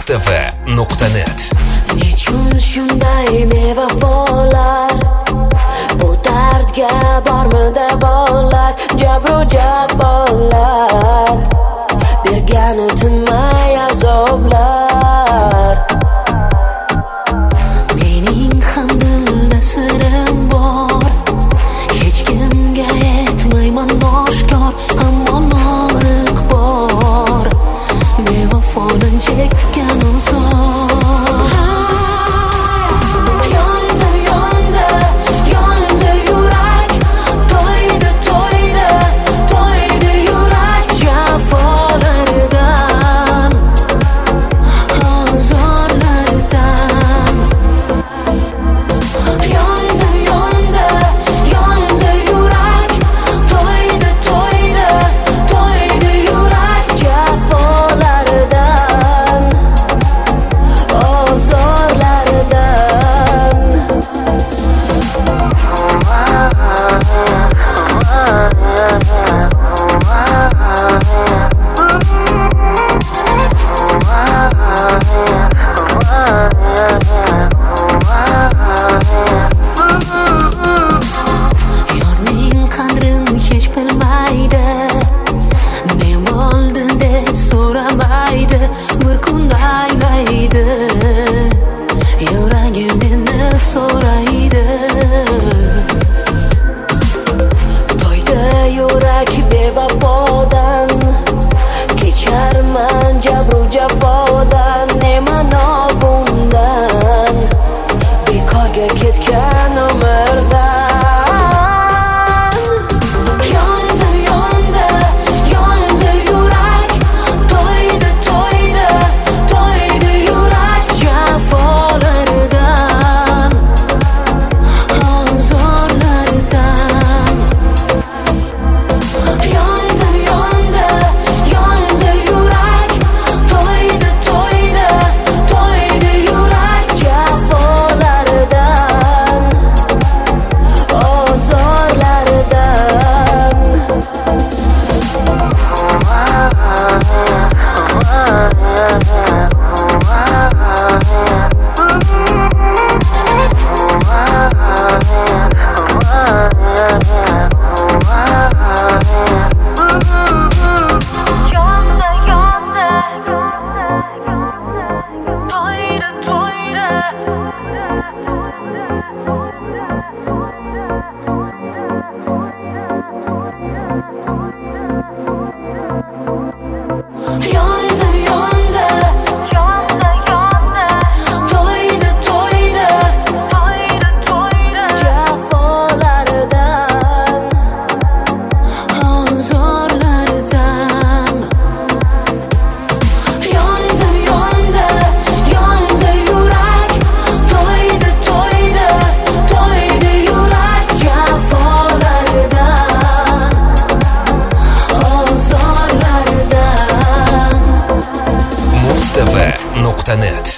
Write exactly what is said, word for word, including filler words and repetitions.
mustafa nuqta net. Nechun shunday bevafolar, bu dardga bormi davolar, jabru jafolar, bergani tinmay azoblar. Mening ham dilda sirim bor, hech kimga aytmayman oshkor, ammo noriq bor, bevafodan chekkan uzor. Bir kun aylaydi, yuragim meni so'raydi. To'ydi yurak bevafodan, kecharman jabru jafodan, nemano bundan, bekorga ketgan umrdan. mustafa nuqta net